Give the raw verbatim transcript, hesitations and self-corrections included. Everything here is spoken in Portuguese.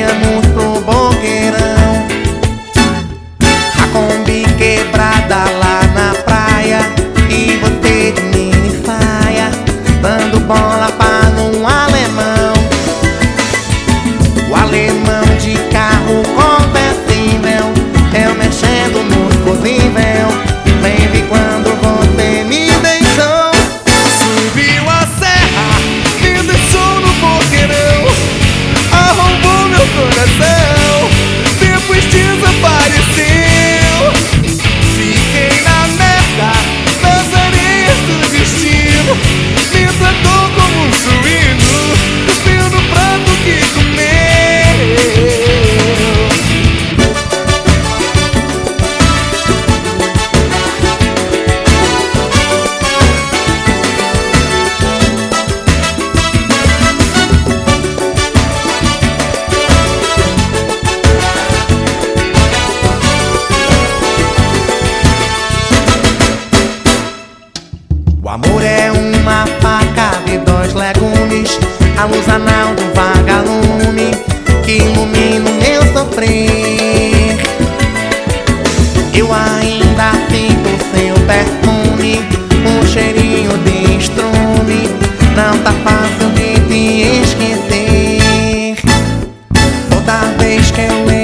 íamos pro boqueirão. A Kombi quebrada lá na praia e você de mini saia, dando bola para um alemão. O alemão de carro conversível, eu mexendo no fusível. Bem vi quando você me deixou. Subiu a serra, me deixou no boqueirão, arrombou meu coração, depois desapareceu. Fiquei na merda, nas areias do destino, me tratou como um suíno, cuspiu no prato que comeu. O amor é uma faca de dois legumes, a luz anal de um vagalume que ilumina o meu sofrer. Eu ainda sinto seu perfume, um cheirinho de estrume, não tá fácil de te esquecer. Toda vez que eu